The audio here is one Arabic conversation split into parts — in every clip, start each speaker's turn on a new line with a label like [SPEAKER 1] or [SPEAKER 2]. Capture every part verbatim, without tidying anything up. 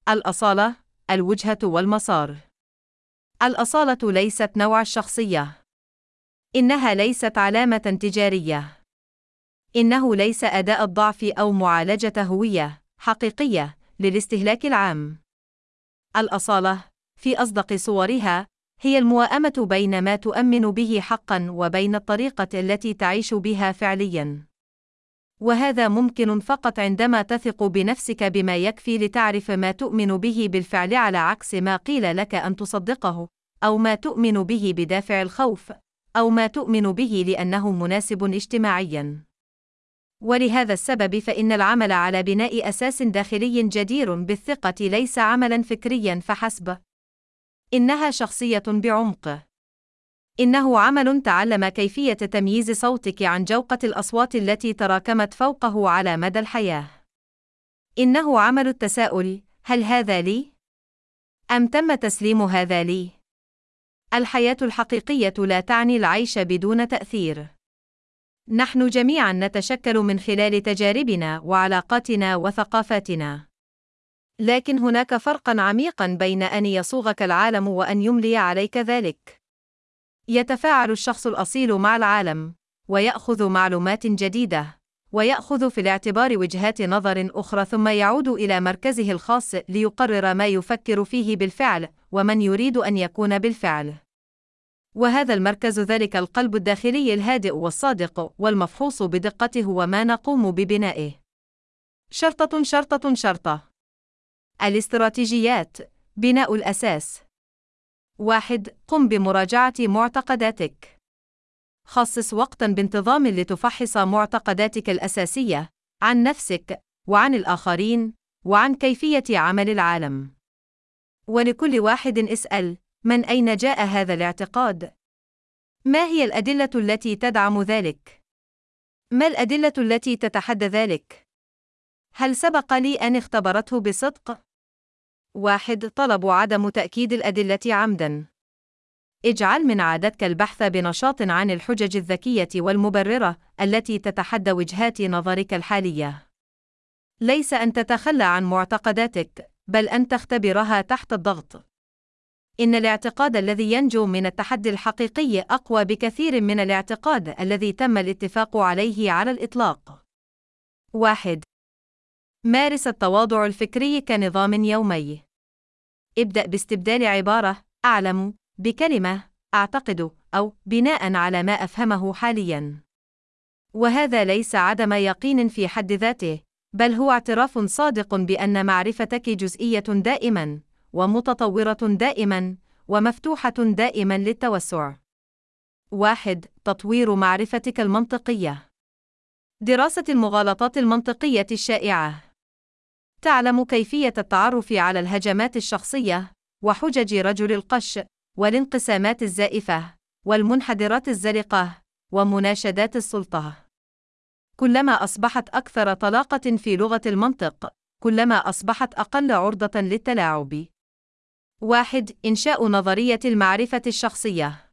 [SPEAKER 1] الأصالة، الوجهة والمسار. الأصالة ليست نوع الشخصية. إنها ليست علامة تجارية. إنه ليس أداء الضعف أو معالجة هوية حقيقية للاستهلاك العام. الأصالة، في أصدق صورها، هي الموائمة بين ما تؤمن به حقاً وبين الطريقة التي تعيش بها فعلياً. وهذا ممكن فقط عندما تثق بنفسك بما يكفي لتعرف ما تؤمن به بالفعل على عكس ما قيل لك أن تصدقه، أو ما تؤمن به بدافع الخوف، أو ما تؤمن به لأنه مناسب اجتماعياً. ولهذا السبب فإن العمل على بناء أساس داخلي جدير بالثقة ليس عملاً فكرياً فحسب. إنها شخصية بعمق. إنه عمل تعلم كيفية تمييز صوتك عن جوقة الأصوات التي تراكمت فوقه على مدى الحياة. إنه عمل التساؤل: هل هذا لي؟ أم تم تسليم هذا لي؟ الحياة الحقيقية لا تعني العيش بدون تأثير. نحن جميعاً نتشكل من خلال تجاربنا وعلاقاتنا وثقافاتنا. لكن هناك فرقاً عميقاً بين أن يصوغك العالم وأن يملي عليك ذلك. يتفاعل الشخص الأصيل مع العالم، ويأخذ معلومات جديدة، ويأخذ في الاعتبار وجهات نظر أخرى ثم يعود إلى مركزه الخاص ليقرر ما يفكر فيه بالفعل ومن يريد أن يكون بالفعل. وهذا المركز ذلك القلب الداخلي الهادئ والصادق والمفحوص بدقته هو ما نقوم ببنائه. شرطة شرطة شرطة. الاستراتيجيات: بناء الأساس. واحد. قم بمراجعة معتقداتك. خصص وقتاً بانتظام لتفحص معتقداتك الأساسية عن نفسك، وعن الآخرين، وعن كيفية عمل العالم. ولكل واحد اسأل: من أين جاء هذا الاعتقاد؟ ما هي الأدلة التي تدعم ذلك؟ ما الأدلة التي تتحدى ذلك؟ هل سبق لي أن اختبرته بصدق؟ واحد. طلب عدم تأكيد الأدلة عمداً. اجعل من عادتك البحث بنشاط عن الحجج الذكية والمبررة التي تتحدى وجهات نظرك الحالية. ليس أن تتخلى عن معتقداتك، بل أن تختبرها تحت الضغط. إن الاعتقاد الذي ينجو من التحدي الحقيقي أقوى بكثير من الاعتقاد الذي تم الاتفاق عليه على الإطلاق. واحد. مارس التواضع الفكري كنظام يومي. ابدأ باستبدال عبارة أعلم بكلمة أعتقد، أو بناء على ما أفهمه حالياً. وهذا ليس عدم يقين في حد ذاته، بل هو اعتراف صادق بأن معرفتك جزئية دائماً، ومتطورة دائماً، ومفتوحة دائماً للتوسع. واحد. تطوير معرفتك المنطقية. دراسة المغالطات المنطقية الشائعة. تعلم كيفية التعرف على الهجمات الشخصية، وحجج رجل القش، والانقسامات الزائفة، والمنحدرات الزلقة، ومناشدات السلطة. كلما أصبحت أكثر طلاقة في لغة المنطق، كلما أصبحت أقل عرضة للتلاعب. واحد. إنشاء نظرية المعرفة الشخصية.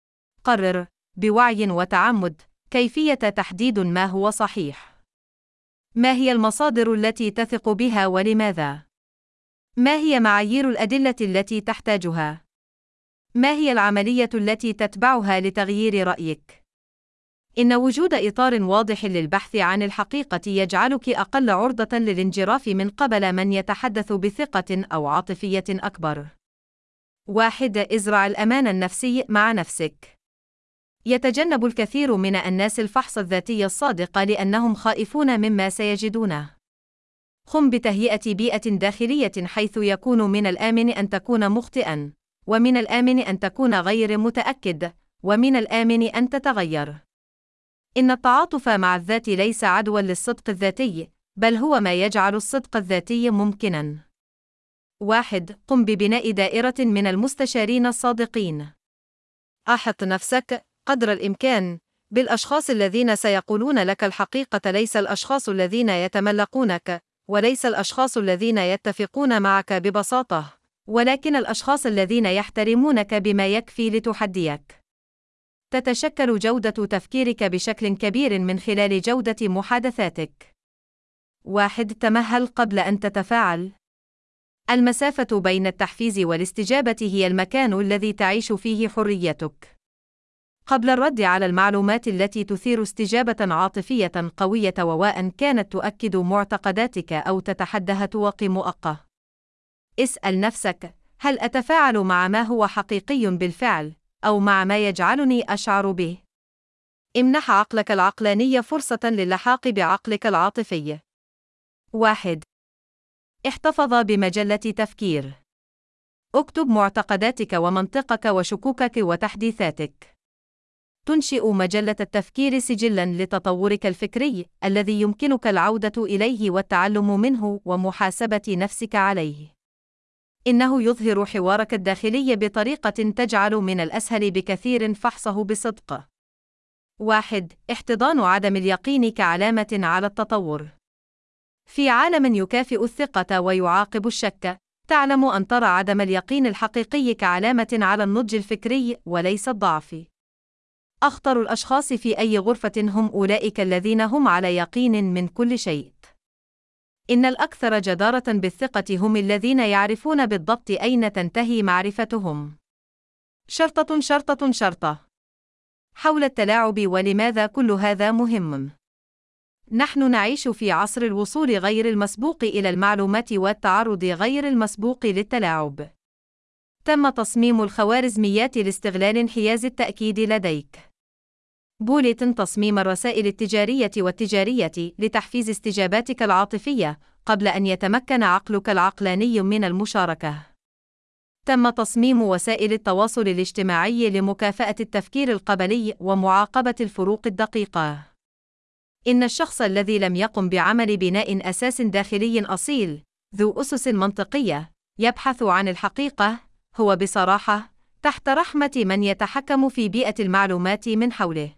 [SPEAKER 1] قرر، بوعي وتعمد، كيفية تحديد ما هو صحيح. ما هي المصادر التي تثق بها ولماذا؟ ما هي معايير الأدلة التي تحتاجها؟ ما هي العملية التي تتبعها لتغيير رأيك؟ إن وجود إطار واضح للبحث عن الحقيقة يجعلك أقل عرضة للانجراف من قبل من يتحدث بثقة أو عاطفية أكبر. واحد. ازرع الأمان النفسي مع نفسك. يتجنب الكثير من الناس الفحص الذاتي الصادق لأنهم خائفون مما سيجدونه. قم بتهيئة بيئة داخلية حيث يكون من الآمن أن تكون مخطئاً، ومن الآمن أن تكون غير متأكد، ومن الآمن أن تتغير. إن التعاطف مع الذات ليس عدوى للصدق الذاتي، بل هو ما يجعل الصدق الذاتي ممكناً. واحد. قم ببناء دائرة من المستشارين الصادقين. أحط نفسك قدر الإمكان بالأشخاص الذين سيقولون لك الحقيقة، ليس الأشخاص الذين يتملقونك، وليس الأشخاص الذين يتفقون معك ببساطة، ولكن الأشخاص الذين يحترمونك بما يكفي لتحديك. تتشكل جودة تفكيرك بشكل كبير من خلال جودة محادثاتك. واحد. تمهل قبل أن تتفاعل. المسافة بين التحفيز والاستجابة هي المكان الذي تعيش فيه حريتك. قبل الرد على المعلومات التي تثير استجابة عاطفية قوية وواء كانت تؤكد معتقداتك أو تتحداها توقي مؤقة. اسأل نفسك: هل أتفاعل مع ما هو حقيقي بالفعل، أو مع ما يجعلني أشعر به؟ امنح عقلك العقلاني فرصة للحاق بعقلك العاطفي. واحد. احتفظ بمجلة تفكير. اكتب معتقداتك ومنطقك وشكوكك وتحديثاتك. تنشئ مجلة التفكير سجلاً لتطورك الفكري الذي يمكنك العودة إليه والتعلم منه ومحاسبة نفسك عليه. إنه يظهر حوارك الداخلي بطريقة تجعل من الأسهل بكثير فحصه بصدق. واحد. احتضان عدم اليقين كعلامة على التطور. في عالم يكافئ الثقة ويعاقب الشك، تعلم أن ترى عدم اليقين الحقيقي كعلامة على النضج الفكري وليس الضعف. أخطر الأشخاص في أي غرفة هم أولئك الذين هم على يقين من كل شيء. إن الأكثر جدارة بالثقة هم الذين يعرفون بالضبط أين تنتهي معرفتهم. شرطة شرطة شرطة. حول التلاعب ولماذا كل هذا مهم؟ نحن نعيش في عصر الوصول غير المسبوق إلى المعلومات والتعرض غير المسبوق للتلاعب. تم تصميم الخوارزميات لاستغلال انحياز التأكيد لديك. بوليتن تصميم الرسائل التجارية والتجارية لتحفيز استجاباتك العاطفية قبل أن يتمكن عقلك العقلاني من المشاركة. تم تصميم وسائل التواصل الاجتماعي لمكافأة التفكير القبلي ومعاقبة الفروق الدقيقة. إن الشخص الذي لم يقم بعمل بناء أساس داخلي أصيل، ذو أسس منطقية، يبحث عن الحقيقة، هو بصراحة تحت رحمة من يتحكم في بيئة المعلومات من حوله.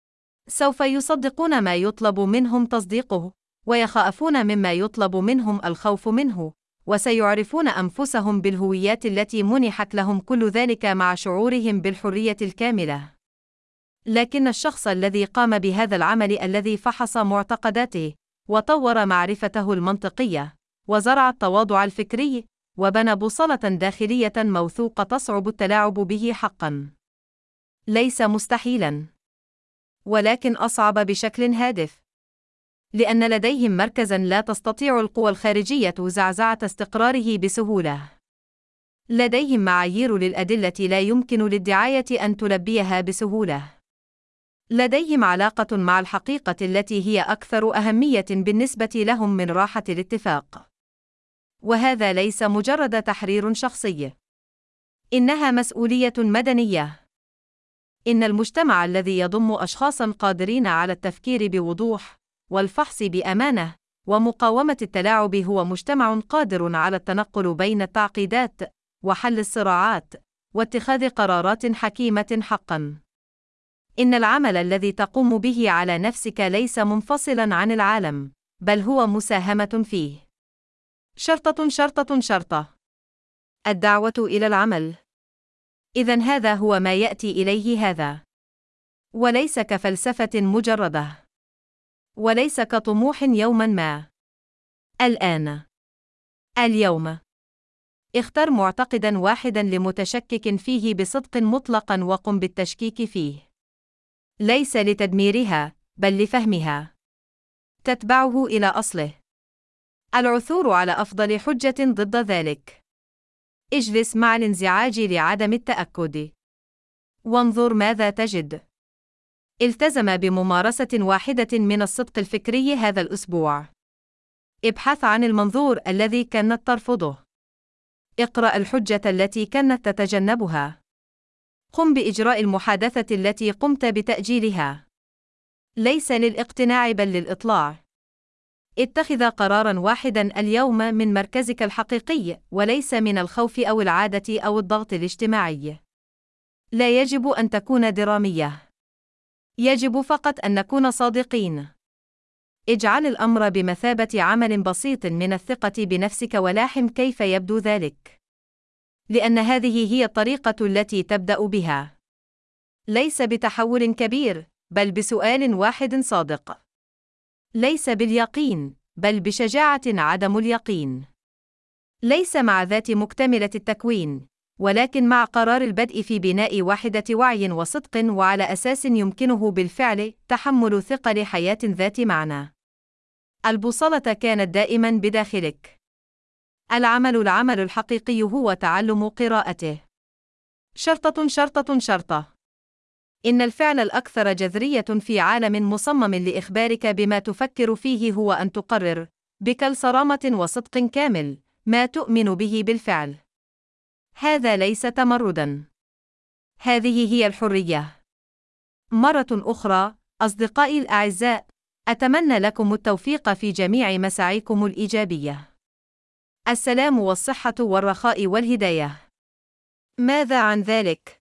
[SPEAKER 1] سوف يصدقون ما يطلب منهم تصديقه، ويخافون مما يطلب منهم الخوف منه، وسيعرفون أنفسهم بالهويات التي منحت لهم كل ذلك مع شعورهم بالحرية الكاملة. لكن الشخص الذي قام بهذا العمل الذي فحص معتقداته، وطور معرفته المنطقية، وزرع التواضع الفكري، وبنى بوصلة داخلية موثوقة تصعب التلاعب به حقاً. ليس مستحيلاً، ولكن أصعب بشكل هادف. لأن لديهم مركزاً لا تستطيع القوى الخارجية زعزعة استقراره بسهولة. لديهم معايير للأدلة لا يمكن للدعاية أن تلبيها بسهولة. لديهم علاقة مع الحقيقة التي هي أكثر أهمية بالنسبة لهم من راحة الاتفاق. وهذا ليس مجرد تحرير شخصي. إنها مسؤولية مدنية. إن المجتمع الذي يضم أشخاصاً قادرين على التفكير بوضوح، والفحص بأمانة، ومقاومة التلاعب هو مجتمع قادر على التنقل بين التعقيدات، وحل الصراعات، واتخاذ قرارات حكيمة حقاً. إن العمل الذي تقوم به على نفسك ليس منفصلاً عن العالم، بل هو مساهمة فيه. شرطة شرطة شرطة. الدعوة إلى العمل. إذن هذا هو ما يأتي إليه هذا. وليس كفلسفة مجردة. وليس كطموح يوماً ما. الآن. اليوم. اختر معتقداً واحداً لمتشكك فيه بصدق مطلقاً وقم بالتشكيك فيه. ليس لتدميرها، بل لفهمها. تتبعه إلى أصله. العثور على أفضل حجة ضد ذلك. اجلس مع الانزعاج لعدم التأكد. وانظر ماذا تجد. التزم بممارسة واحدة من الصدق الفكري هذا الأسبوع. ابحث عن المنظور الذي كانت ترفضه. اقرأ الحجة التي كانت تتجنبها. قم بإجراء المحادثة التي قمت بتأجيلها. ليس للاقتناع بل للإطلاع. اتخذ قراراً واحداً اليوم من مركزك الحقيقي، وليس من الخوف أو العادة أو الضغط الاجتماعي. لا يجب أن تكون درامية. يجب فقط أن نكون صادقين. اجعل الأمر بمثابة عمل بسيط من الثقة بنفسك ولاحم كيف يبدو ذلك. لأن هذه هي الطريقة التي تبدأ بها. ليس بتحول كبير، بل بسؤال واحد صادق. ليس باليقين، بل بشجاعة عدم اليقين. ليس مع ذات مكتملة التكوين، ولكن مع قرار البدء في بناء واحدة وعي وصدق، وعلى أساس يمكنه بالفعل تحمل ثقل حياة ذات معنى. البوصلة كانت دائما بداخلك. العمل العمل الحقيقي هو تعلم قراءته. شرطة شرطة شرطة. إن الفعل الأكثر جذرية في عالم مصمم لإخبارك بما تفكر فيه هو أن تقرر، بكل صرامة وصدق كامل، ما تؤمن به بالفعل. هذا ليس تمرداً. هذه هي الحرية. مرة أخرى، أصدقائي الأعزاء، أتمنى لكم التوفيق في جميع مساعيكم الإيجابية. السلام والصحة والرخاء والهداية. ماذا عن ذلك؟